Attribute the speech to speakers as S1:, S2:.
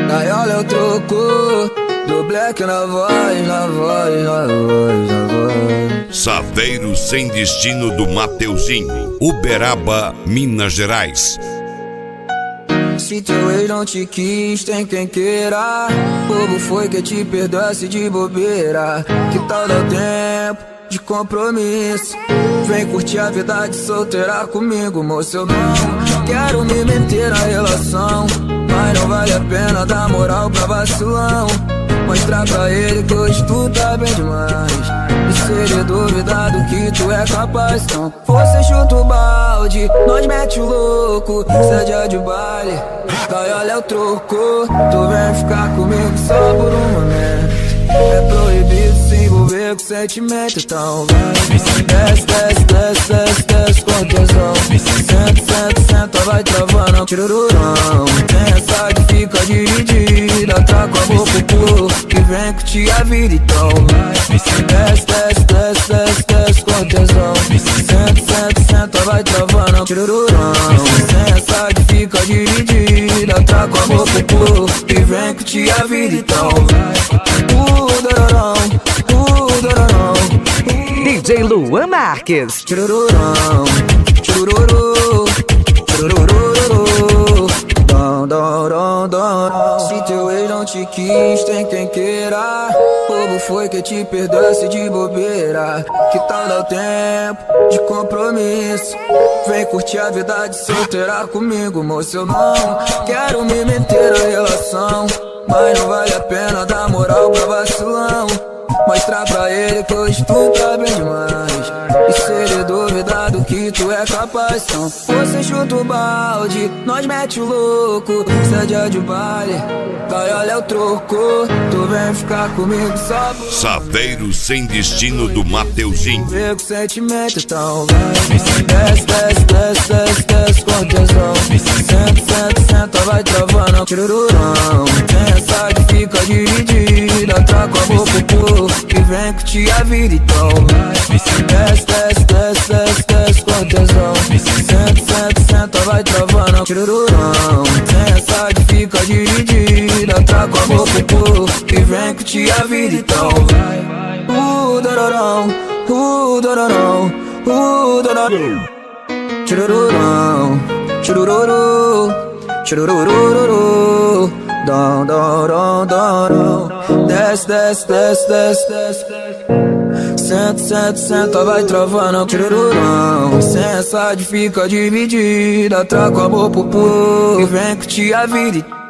S1: Gaiola eu troco, do black na voz, na voz, na voz, na voz.
S2: Saveiro Sem Destino do Mateuzinho, Uberaba, Minas Gerais.
S1: Se teu ex não te quis, tem quem queira. Bobo foi que te perdoasse de bobeira. Que tal dar tempo de compromisso? Vem curtir a vida de solteira comigo, moço. Eu não quero me meter na relação, mas não vale a pena dar moral pra vacilão. Mostrar pra ele que hoje tu tá bem demais, e se ele duvidar do que tu é capaz, então você chuta o balde, nós mete o louco. Cê é dia de baile, gaiola é o troco. Tu vem ficar comigo só por um momento. É proibido se envolver com sentimento, então vai. Desce, desce, desce, desce, desce com tesão. Senta, senta, senta, vai travando, tirururão. Tem essa que fica dividida, tá com a boca pro pulo, que vem curtir a vida, então vai. Desce, desce, desce, desce, desce com tesão. Senta, senta, senta, vai travando, tirururão. Tem essa que fica dividida, tá com a boca pro pulo, que vem curtir a vida, então vai.
S3: DJ Luan Marques.
S1: Churururão, churururu, churururu, dom, dom, dom, dom. Se teu ex não te quis, tem quem queira. Bobo foi que te perdoasse de bobeira. Que tal dar tempo de compromisso? Vem curtir a vida de solteira comigo, moço. Eu não quero me meter na relação, mas não vale a pena dar moral pra vacilão. Mostrar pra ele que hoje tu tá bem demais, e se ele duvidar do que tu é capaz, então você chuta o balde, nós mete o louco. Cê é dia de baile, gaiola é o troco. Tu vem ficar comigo só por
S2: Saveiro Sem Destino do Mateuzinho.
S1: ver com sentimento, então vai. Desce, desce, desce, desce, desce com tesão. Senta, senta, senta, vai travando, tirururão. Tem essa que fica dividida, tá com a boca pro pulo, que vem curtir a vida, então vai. Desce, desce, desce, desce, desce com tesão. Senta, senta, senta, vai travando, tirururão. Tem essa que fica dividida, tá com a boca pro pulo, que vem curtir a vida, então vai. Dororão, dororão, dororão. Churururão, churururu, churururu, dom, dom, dom, dom. Desce, desce, desce, desce, desce. Senta, senta, senta, vai travando, churururão. Sem essa de fica dividida, traga o amor pro pulo, e vem curtir a vida.